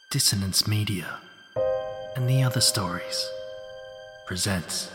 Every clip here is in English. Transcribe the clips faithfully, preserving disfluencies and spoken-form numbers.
Dissonance Media and the Other Stories presents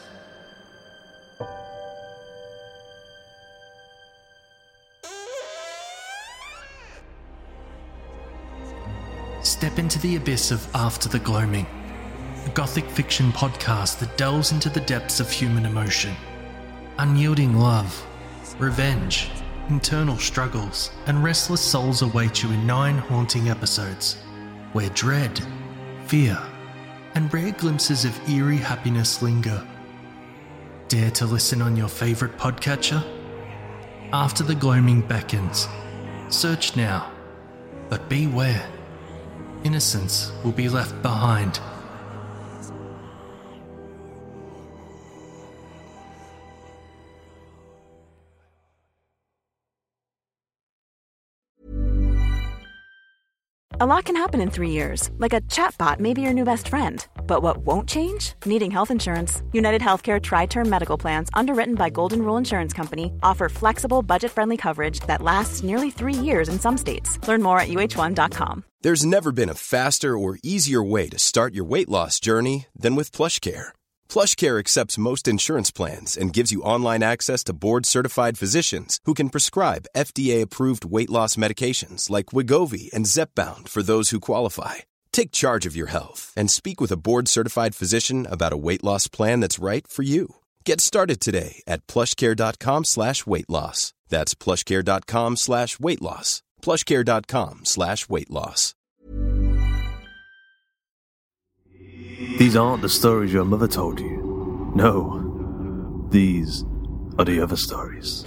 Step into the abyss of After the Gloaming, a gothic fiction podcast that delves into the depths of human emotion. Unyielding love, revenge, internal struggles, and restless souls await you in nine haunting episodes, where dread, fear, and rare glimpses of eerie happiness linger. Dare to listen on your favourite podcatcher? After the Gloaming beckons. Search now, but beware. Innocence will be left behind. A lot can happen in three years, like a chatbot may be your new best friend. But what won't change? Needing health insurance. United Healthcare Tri-Term Medical Plans, underwritten by Golden Rule Insurance Company, offer flexible, budget-friendly coverage that lasts nearly three years in some states. Learn more at U H one dot com. There's never been a faster or easier way to start your weight loss journey than with PlushCare. PlushCare accepts most insurance plans and gives you online access to board-certified physicians who can prescribe F D A-approved weight loss medications like Wegovy and Zepbound for those who qualify. Take charge of your health and speak with a board-certified physician about a weight loss plan that's right for you. Get started today at plushcare.com slash weight loss. That's plushcare.com slash weight loss. plushcare.com slash weight loss. These aren't the stories your mother told you. No, these are the other stories.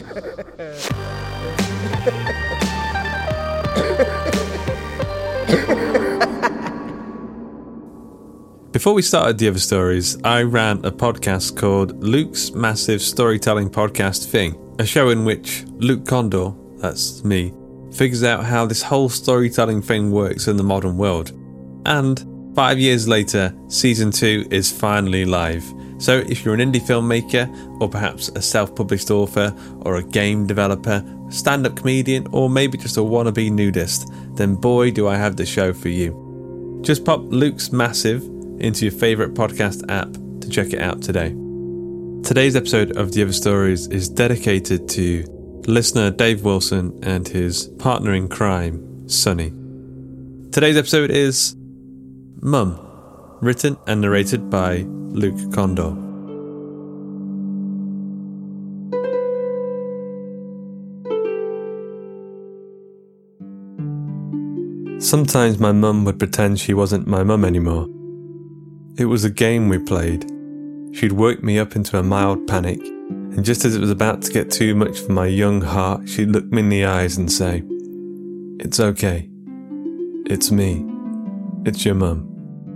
Before we started the other stories, I ran a podcast called Luke's Massive Storytelling Podcast Thing, a show in which Luke Condor, that's me, figures out how this whole storytelling thing works in the modern world. And five years later, season two is finally live. So if you're an indie filmmaker, or perhaps a self-published author, or a game developer, stand-up comedian, or maybe just a wannabe nudist, then boy do I have the show for you. Just pop Luke's Massive into your favourite podcast app to check it out today. Today's episode of The Other Stories is dedicated to listener Dave Wilson and his partner in crime, Sonny. Today's episode is Mum, written and narrated by Luke Condor. Sometimes my mum would pretend she wasn't my mum anymore. It was a game we played. She'd work me up into a mild panic, and just as it was about to get too much for my young heart, she'd look me in the eyes and say, "It's okay. It's me. It's your mum."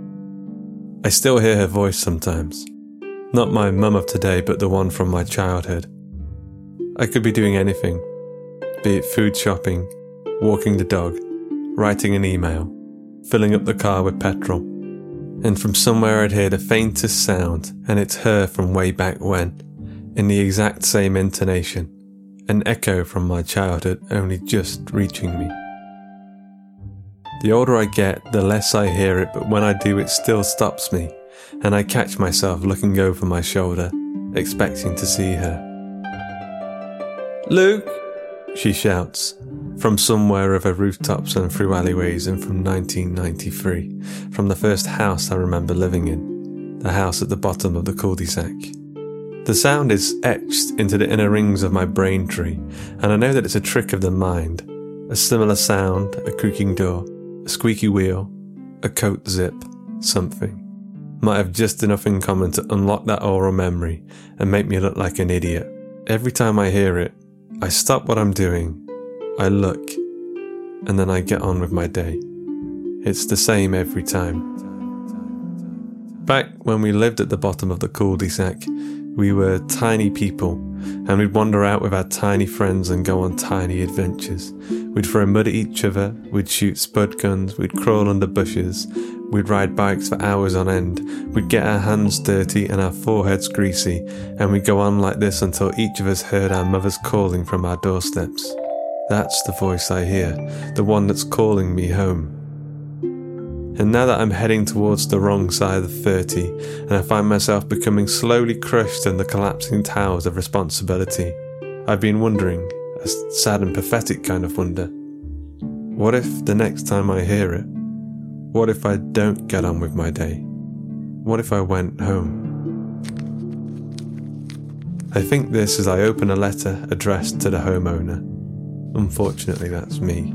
I still hear her voice sometimes. Not my mum of today, but the one from my childhood. I could be doing anything, be it food shopping, walking the dog, writing an email, filling up the car with petrol. And from somewhere I'd hear the faintest sound, and it's her from way back when, in the exact same intonation, an echo from my childhood only just reaching me. The older I get, the less I hear it, but when I do, it still stops me, and I catch myself looking over my shoulder, expecting to see her. "Luke!" she shouts, from somewhere over rooftops and through alleyways, and from nineteen ninety-three, from the first house I remember living in, the house at the bottom of the cul-de-sac. The sound is etched into the inner rings of my brain tree, and I know that it's a trick of the mind. A similar sound, a creaking door, a squeaky wheel, a coat zip, something, might have just enough in common to unlock that oral memory and make me look like an idiot. Every time I hear it, I stop what I'm doing, I look, and then I get on with my day. It's the same every time. Back when we lived at the bottom of the cul-de-sac, we were tiny people, and we'd wander out with our tiny friends and go on tiny adventures. We'd throw mud at each other, we'd shoot spud guns, we'd crawl under bushes, we'd ride bikes for hours on end, we'd get our hands dirty and our foreheads greasy, and we'd go on like this until each of us heard our mothers calling from our doorsteps. That's the voice I hear, the one that's calling me home. And now that I'm heading towards the wrong side of thirty, and I find myself becoming slowly crushed in the collapsing towers of responsibility, I've been wondering, a sad and pathetic kind of wonder, what if the next time I hear it, what if I don't get on with my day? What if I went home? I think this as I open a letter addressed to the homeowner. Unfortunately, that's me.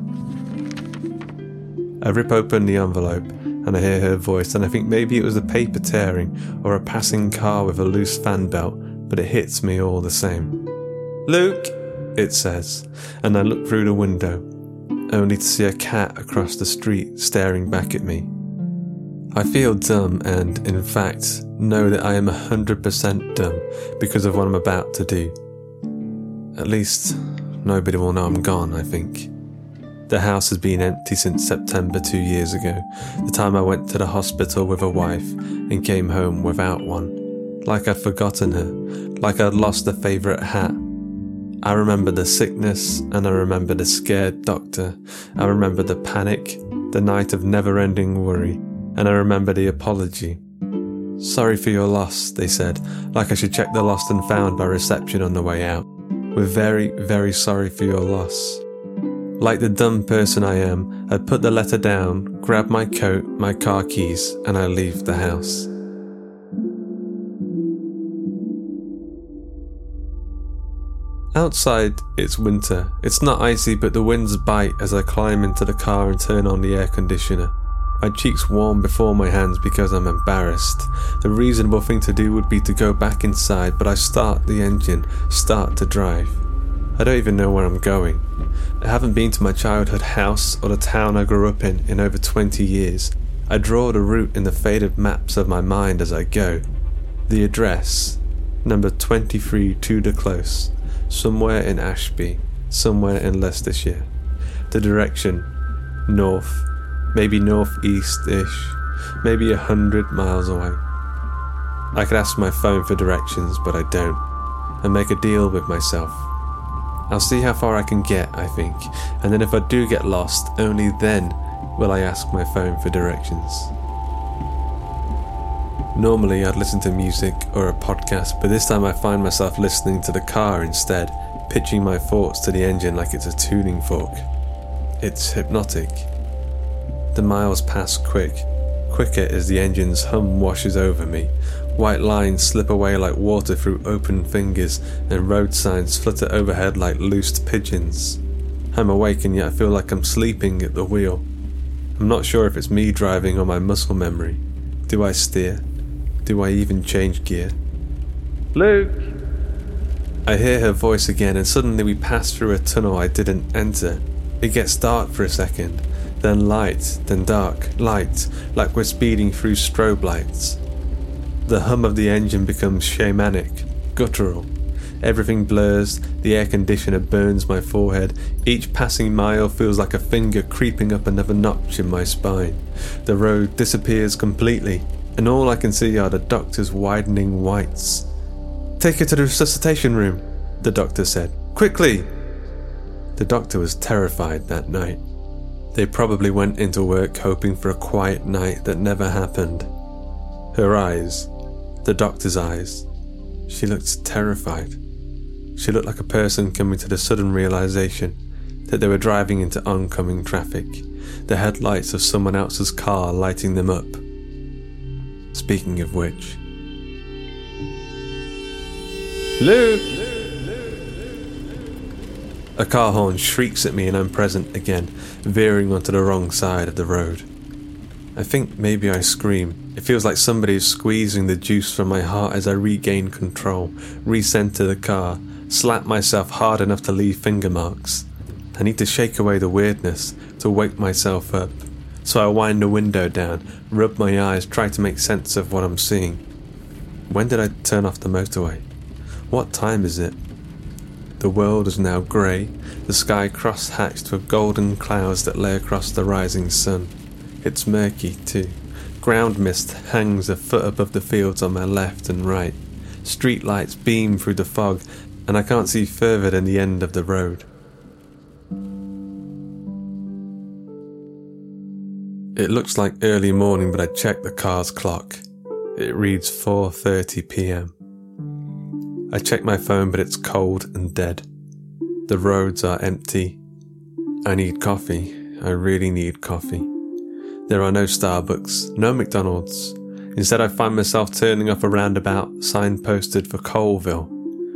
I rip open the envelope and I hear her voice, and I think maybe it was a paper tearing or a passing car with a loose fan belt, but it hits me all the same. "Luke," it says, and I look through the window, only to see a cat across the street staring back at me. I feel dumb and, in fact, know that I am one hundred percent dumb because of what I'm about to do. At least, nobody will know I'm gone, I think. The house has been empty since September two years ago, the time I went to the hospital with a wife and came home without one. Like I'd forgotten her, like I'd lost a favourite hat. I remember the sickness, and I remember the scared doctor. I remember the panic, the night of never-ending worry, and I remember the apology. "Sorry for your loss," they said, like I should check the lost and found by reception on the way out. "We're very, very sorry for your loss." Like the dumb person I am, I put the letter down, grab my coat, my car keys, and I leave the house. Outside, it's winter. It's not icy, but the winds bite as I climb into the car and turn on the air conditioner. My cheeks warm before my hands because I'm embarrassed. The reasonable thing to do would be to go back inside, but I start the engine, start to drive. I don't even know where I'm going. I haven't been to my childhood house or the town I grew up in in over twenty years. I draw the route in the faded maps of my mind as I go. The address, number twenty-three Tudor Close, somewhere in Ashby, somewhere in Leicestershire. The direction, north, maybe northeast-ish, maybe a hundred miles away. I could ask my phone for directions, but I don't, and make a deal with myself. I'll see how far I can get, I think, and then if I do get lost, only then will I ask my phone for directions. Normally I'd listen to music or a podcast, but this time I find myself listening to the car instead, pitching my thoughts to the engine like it's a tuning fork. It's hypnotic. The miles pass quick, quicker as the engine's hum washes over me. White lines slip away like water through open fingers, and road signs flutter overhead like loosed pigeons. I'm awake and yet I feel like I'm sleeping at the wheel. I'm not sure if it's me driving or my muscle memory. Do I steer? Do I even change gear? "Luke!" I hear her voice again, and suddenly we pass through a tunnel I didn't enter. It gets dark for a second, then light, then dark, light, like we're speeding through strobe lights. The hum of the engine becomes shamanic, guttural. Everything blurs, the air conditioner burns my forehead. Each passing mile feels like a finger creeping up another notch in my spine. The road disappears completely, and all I can see are the doctor's widening whites. "Take her to the resuscitation room," the doctor said. "Quickly!" The doctor was terrified that night. They probably went into work hoping for a quiet night that never happened. Her eyes, the doctor's eyes, she looked terrified. She looked like a person coming to the sudden realization that they were driving into oncoming traffic, the headlights of someone else's car lighting them up. Speaking of which... "Luke!" A car horn shrieks at me and I'm present again, veering onto the wrong side of the road. I think maybe I scream. It feels like somebody is squeezing the juice from my heart as I regain control, recenter the car, slap myself hard enough to leave finger marks. I need to shake away the weirdness, to wake myself up. So I wind the window down, rub my eyes, try to make sense of what I'm seeing. When did I turn off the motorway? What time is it? The world is now grey, the sky cross-hatched with golden clouds that lay across the rising sun. It's murky too. Ground mist hangs a foot above the fields on my left and right. Street lights beam through the fog, and I can't see further than the end of the road. It looks like early morning, but I check the car's clock. It reads four thirty p.m. I check my phone, but it's cold and dead. The roads are empty. I need coffee. I really need coffee. There are no Starbucks, no McDonald's. Instead, I find myself turning up a roundabout signposted for Colville.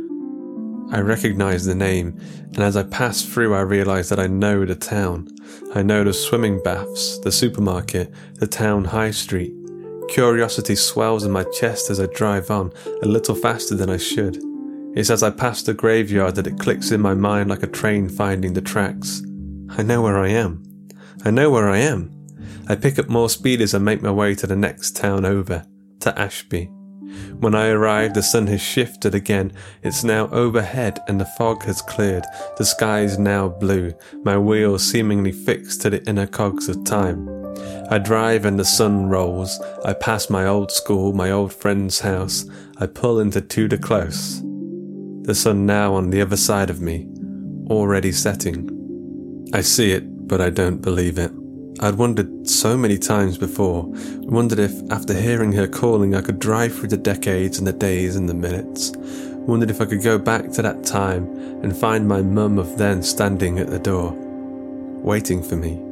I recognise the name, and as I pass through I realise that I know the town. I know the swimming baths, the supermarket, the town high street. Curiosity swells in my chest as I drive on, a little faster than I should. It's as I pass the graveyard that it clicks in my mind like a train finding the tracks. I know where I am. I know where I am. I pick up more speed as I make my way to the next town over, to Ashby. When I arrive, the sun has shifted again. It's now overhead and the fog has cleared. The sky is now blue, my wheels seemingly fixed to the inner cogs of time. I drive and the sun rolls. I pass my old school, my old friend's house. I pull into Tudor Close. The sun now on the other side of me, already setting. I see it, but I don't believe it. I'd wondered so many times before, wondered if, after hearing her calling, I could drive through the decades and the days and the minutes. Wondered if I could go back to that time and find my mum of then standing at the door, waiting for me.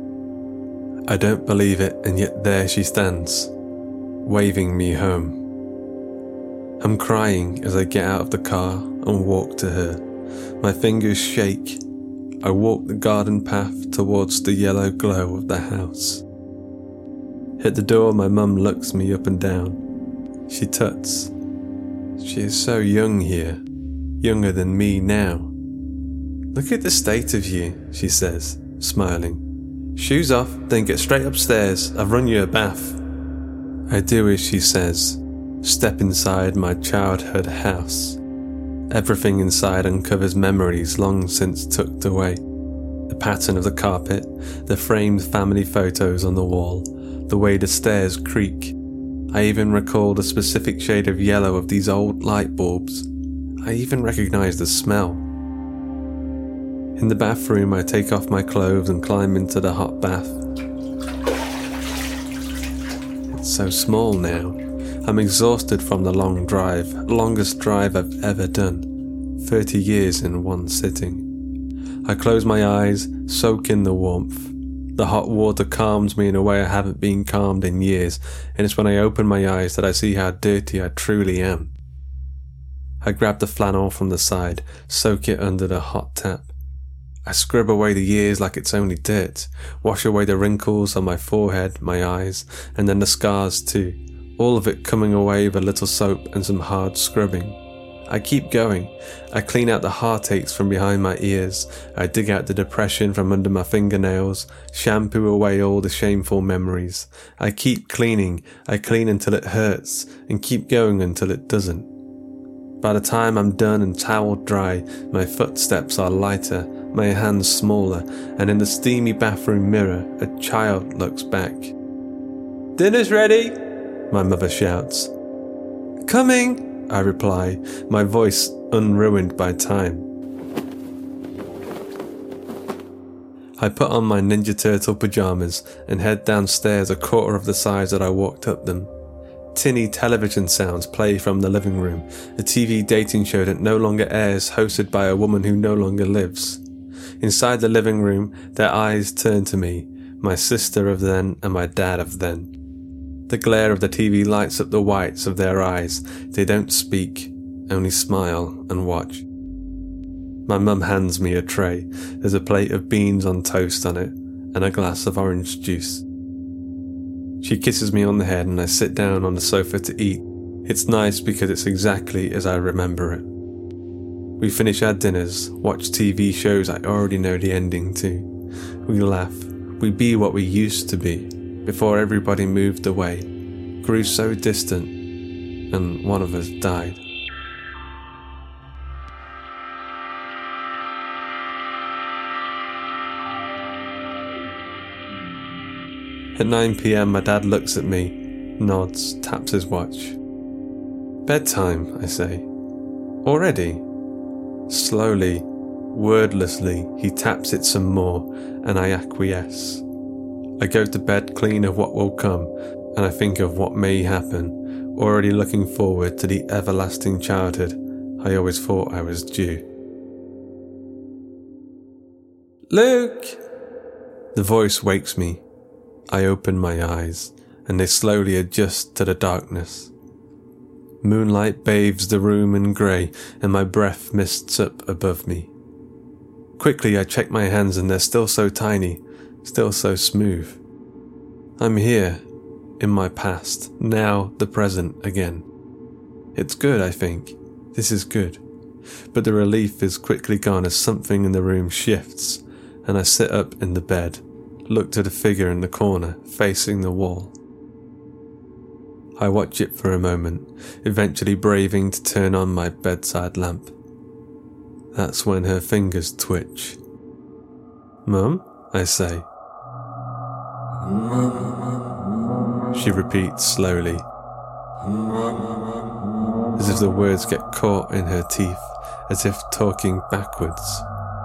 I don't believe it, and yet there she stands, waving me home. I'm crying as I get out of the car and walk to her. My fingers shake. I walk the garden path towards the yellow glow of the house. At the door, my mum looks me up and down. She tuts. She is so young here, younger than me now. Look at the state of you, she says, smiling. Shoes off, then get straight upstairs. I've run you a bath. I do as she says. Step inside my childhood house. Everything inside uncovers memories long since tucked away. The pattern of the carpet, the framed family photos on the wall, the way the stairs creak. I even recall the specific shade of yellow of these old light bulbs. I even recognise the smell. In the bathroom, I take off my clothes and climb into the hot bath. It's so small now. I'm exhausted from the long drive, longest drive I've ever done. thirty years in one sitting. I close my eyes, soak in the warmth. The hot water calms me in a way I haven't been calmed in years, and it's when I open my eyes that I see how dirty I truly am. I grab the flannel from the side, soak it under the hot tap. I scrub away the years like it's only dirt, wash away the wrinkles on my forehead, my eyes, and then the scars too. All of it coming away with a little soap and some hard scrubbing. I keep going. I clean out the heartaches from behind my ears. I dig out the depression from under my fingernails, shampoo away all the shameful memories. I keep cleaning. I clean until it hurts, and keep going until it doesn't. By the time I'm done and toweled dry, my footsteps are lighter, my hands smaller, and in the steamy bathroom mirror, a child looks back. "Dinner's ready!" my mother shouts. "Coming!" I reply, my voice unruined by time. I put on my Ninja Turtle pyjamas and head downstairs a quarter of the size that I walked up them. Tinny television sounds play from the living room, a T V dating show that no longer airs, hosted by a woman who no longer lives. Inside the living room, their eyes turn to me, my sister of then and my dad of then. The glare of the T V lights up the whites of their eyes. They don't speak, only smile and watch. My mum hands me a tray. There's a plate of beans on toast on it, and a glass of orange juice. She kisses me on the head and I sit down on the sofa to eat. It's nice because it's exactly as I remember it. We finish our dinners, watch T V shows I already know the ending to. We laugh. We be what we used to be. Before everybody moved away, grew so distant, and one of us died. At nine p.m, my dad looks at me, nods, taps his watch. "Bedtime," I say. "Already?" Slowly, wordlessly, he taps it some more, and I acquiesce. I go to bed clean of what will come, and I think of what may happen, already looking forward to the everlasting childhood I always thought I was due. Luke! The voice wakes me. I open my eyes, and they slowly adjust to the darkness. Moonlight bathes the room in grey, and my breath mists up above me. Quickly I check my hands, and they're still so tiny, still so smooth. I'm here, in my past, now the present again. It's good, I think. This is good. But the relief is quickly gone as something in the room shifts, and I sit up in the bed, look to the figure in the corner, facing the wall. I watch it for a moment, eventually braving to turn on my bedside lamp. That's when her fingers twitch. "Mum?" I say. She repeats slowly, as if the words get caught in her teeth, as if talking backwards.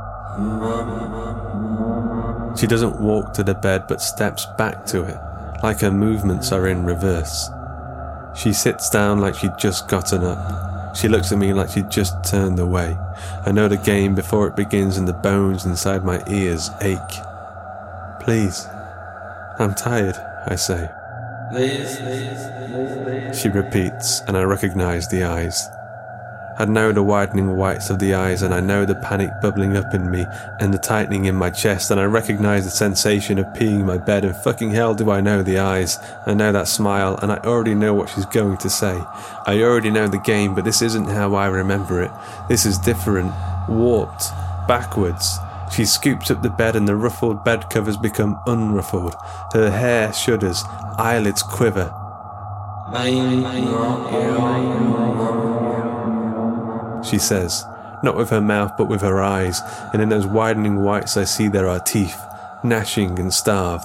She doesn't walk to the bed but steps back to it, like her movements are in reverse. She sits down like she'd just gotten up. She looks at me like she'd just turned away. I know the game before it begins and the bones inside my ears ache. "Please, I'm tired," I say. "Please, please, please, please," she repeats, and I recognise the eyes. I know the widening whites of the eyes, and I know the panic bubbling up in me and the tightening in my chest, and I recognise the sensation of peeing my bed, and fucking hell do I know the eyes. I know that smile, and I already know what she's going to say. I already know the game, but this isn't how I remember it. This is different, warped, backwards. She scoops up the bed and the ruffled bed covers become unruffled. Her hair shudders, eyelids quiver. She says, not with her mouth but with her eyes, and in those widening whites I see there are teeth, gnashing and starved.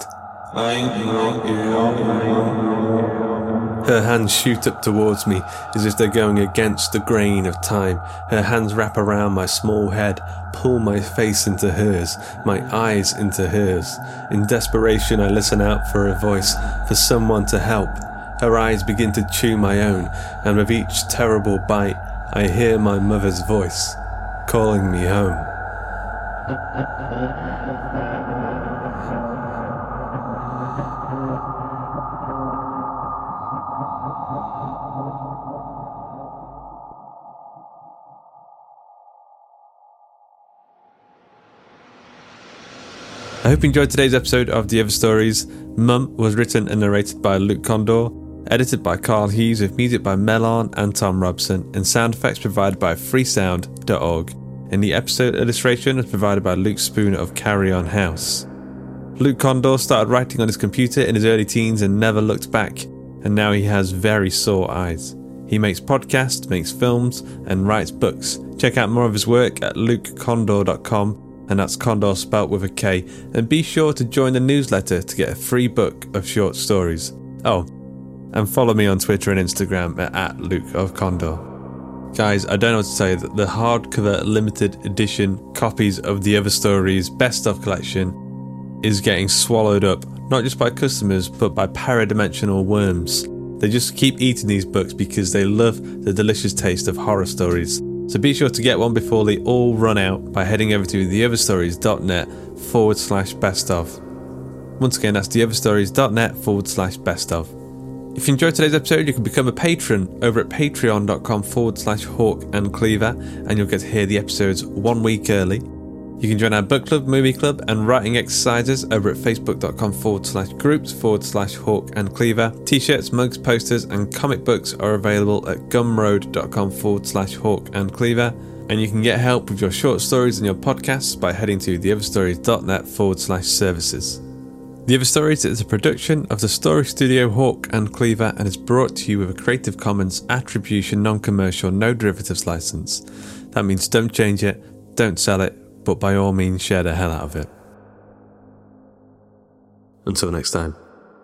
Her hands shoot up towards me as if they're going against the grain of time. Her hands wrap around my small head, pull my face into hers, my eyes into hers. In desperation I listen out for a voice, for someone to help. Her eyes begin to chew my own, and with each terrible bite I hear my mother's voice, calling me home. I hope you enjoyed today's episode of The Other Stories. Mum was written and narrated by Luke Condor, edited by Carl Hughes, with music by Melon and Tom Robson, and sound effects provided by freesound dot org. And the episode illustration was provided by Luke Spooner of Carry On House. Luke Condor started writing on his computer in his early teens and never looked back, and now he has very sore eyes. He makes podcasts, makes films, and writes books. Check out more of his work at luke condor dot com, and that's Condor spelt with a K, and be sure to join the newsletter to get a free book of short stories. Oh, and follow me on Twitter and Instagram at, at Luke of Condor. Guys, I don't know what to say, that the hardcover limited edition copies of The Other Stories Best Of collection is getting swallowed up, not just by customers, but by paradimensional worms. They just keep eating these books because they love the delicious taste of horror stories. So be sure to get one before they all run out by heading over to theotherstories.net forward slash best of. Once again, that's theotherstories.net forward slash best of. If you enjoyed today's episode, you can become a patron over at patreon.com forward slash hawk and cleaver, and you'll get to hear the episodes one week early. You can join our book club, movie club, and writing exercises over at facebook.com forward slash groups forward slash hawk and cleaver. T-shirts, mugs, posters, and comic books are available at gumroad.com forward slash hawk and cleaver. And you can get help with your short stories and your podcasts by heading to theotherstories.net forward slash services. The Other Stories is a production of the story studio Hawk and Cleaver and is brought to you with a Creative Commons Attribution Non-Commercial No Derivatives license. That means don't change it, don't sell it, but by all means share the hell out of it. Until next time.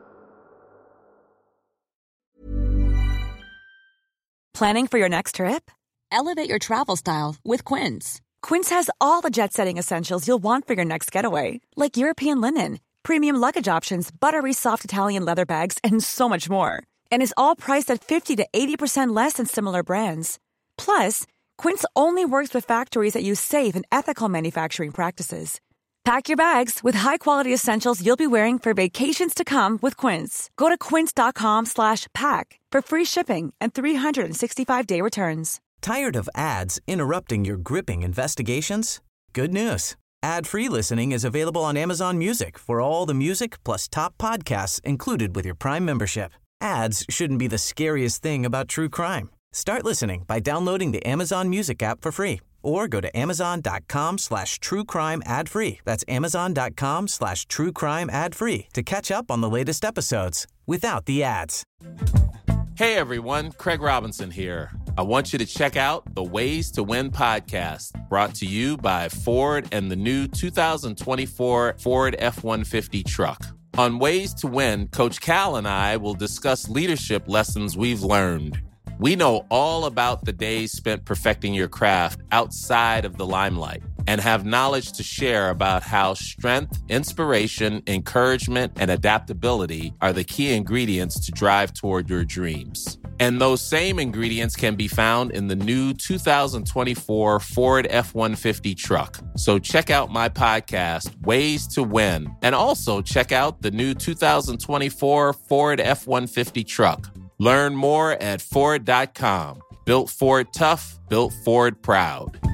Planning for your next trip? Elevate your travel style with Quince. Quince has all the jet-setting essentials you'll want for your next getaway, like European linen, premium luggage options, buttery soft Italian leather bags, and so much more. And is all priced at fifty to eighty percent less than similar brands. Plus, Quince only works with factories that use safe and ethical manufacturing practices. Pack your bags with high-quality essentials you'll be wearing for vacations to come with Quince. Go to quince.com slash pack for free shipping and three sixty-five day returns. Tired of ads interrupting your gripping investigations? Good news. Ad-free listening is available on Amazon Music for all the music plus top podcasts included with your Prime membership. Ads shouldn't be the scariest thing about true crime. Start listening by downloading the Amazon Music app for free or go to amazon.com slash true crime ad free. That's amazon.com slash true crime ad free to catch up on the latest episodes without the ads. Hey everyone, Craig Robinson here. I want you to check out the Ways to Win podcast, brought to you by Ford and the new two thousand twenty-four Ford F one fifty truck. On Ways to Win, Coach Cal and I will discuss leadership lessons we've learned. We know all about the days spent perfecting your craft outside of the limelight and have knowledge to share about how strength, inspiration, encouragement, and adaptability are the key ingredients to drive toward your dreams. And those same ingredients can be found in the new two thousand twenty-four Ford F one fifty truck. So check out my podcast, Ways to Win, and also check out the new two thousand twenty-four Ford F one fifty truck. Learn more at Ford dot com. Built Ford tough, built Ford proud.